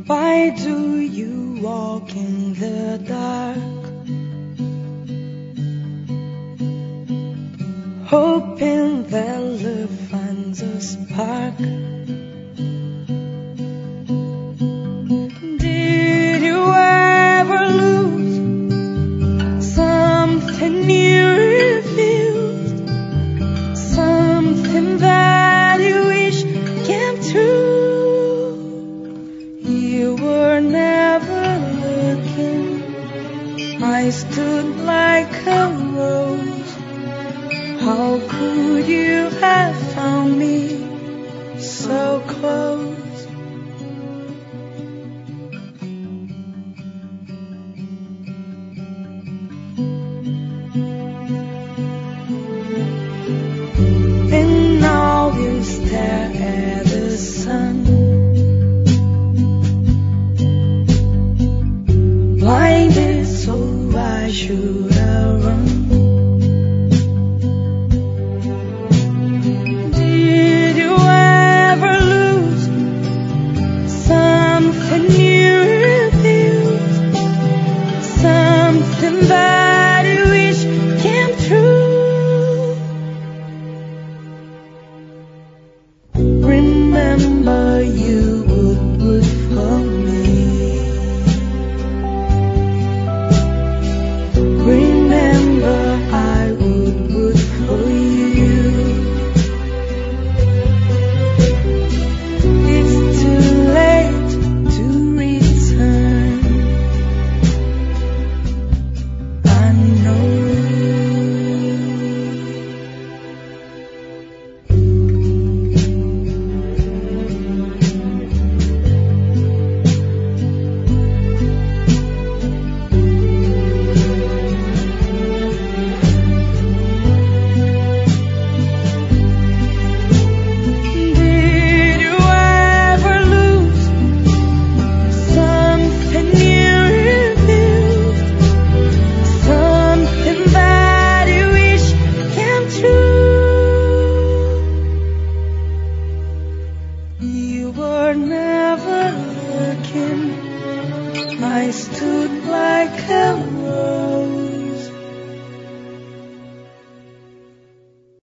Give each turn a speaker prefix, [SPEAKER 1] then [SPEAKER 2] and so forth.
[SPEAKER 1] Why do you walk in the dark, hoping that love finds a spark? Did you ever lose something you refused, something that you wish came true? You were never looking, I stood like a rose. How could you have found me so close? And now you stare at the sun, blinded, so why should I run? Did you ever lose something you refused, something that you wish came true? Remember you